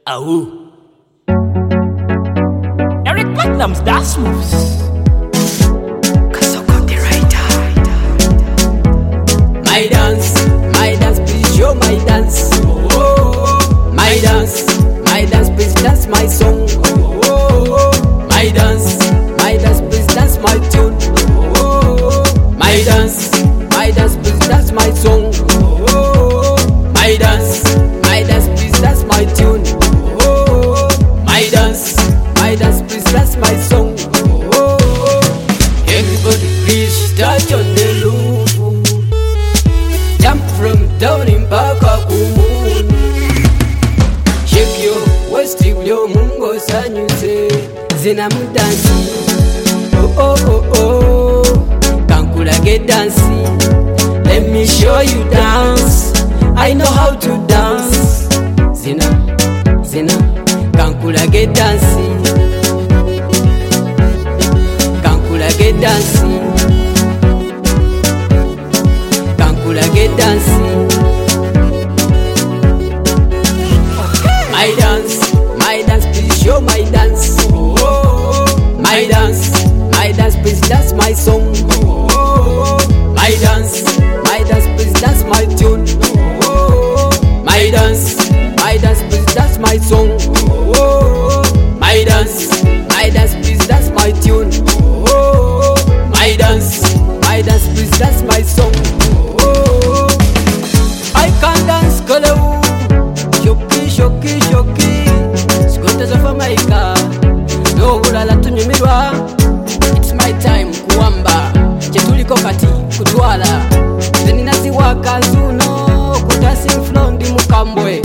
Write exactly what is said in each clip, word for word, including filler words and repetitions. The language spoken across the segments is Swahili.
Oh. Eric Platinum's dance moves. My dance, my dance, please show my dance. Oh, oh, oh. My dance, my dance, please dance my song. Oh, oh, oh. My dance, my dance, please dance my tune. Oh, oh, oh. My dance, my dance, please dance my song. Oh, oh, oh. My dance, my dance, please dance my tune. Oh, oh, oh. My dance, my dance, please dance my song. Oh, oh, oh. Everybody please touch on the roof. Jump from down in Paka Kumun. Shake your waist till your mungo sanyuse. Zina mudansi. Oh oh oh oh. Kankula get dancing. Let me show you dance. I know how to dance. Zina, Zina. Kankula get dancing. Kankula get dancing. Get dancing. My dance, my dance, please show my dance. Oh, oh, oh. My dance, my dance, please dance my song. Oh, oh, oh. My dance, my dance, please dance my tune. Oh, oh, oh. My dance, my dance, please dance my song. Oh, oh, oh. My dance, my dance, please dance my tune. Oh, oh, oh. My dance, my dance, please dance my song. Kolo, shoki, shoki, shoki. Skote za Famaika. No hulala tunyumirwa. It's my time kuamba. Chetuliko kati kutwala. Zeni nasi wakazuno. Kutasi mflondi mukambwe.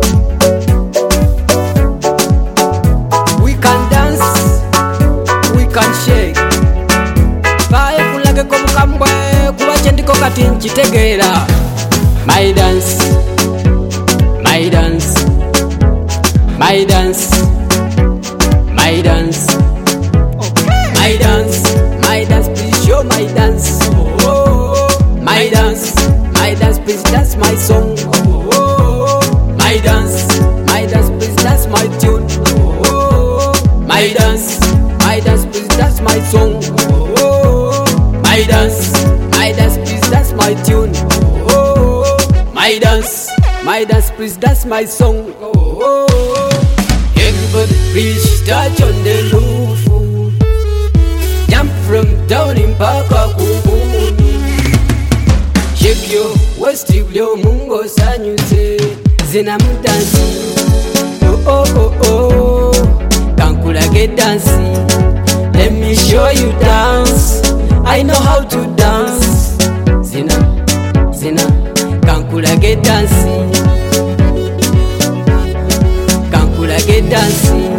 We can dance. We can shake. Pae kulage ko mukambwe. Kuwa chendiko kati nchitegera. My dance. My dance, my dance, my dance, okay. My dance, my dance, please show my dance. Oh, oh, oh. My dance, my dance, please dance my song. Oh, oh, oh. My dance, my dance, please dance my tune. Oh, oh, oh. My dance, my dance, please dance my song. Oh, oh, oh. My dance, my dance, please dance my tune. Oh, oh, oh. My dance. My dance, please, that's my song. Oh, oh, oh. Everybody, please touch on the roof. Jump from down in Paka Kumun. Shake your waist till your mungo sanyuse. Zina mudansi. Oh, oh, oh, oh. Kankula get dancing. Let me show you dance. I know how to dance. Zina, Zina. Kankula get dancing. Kankula get dancing.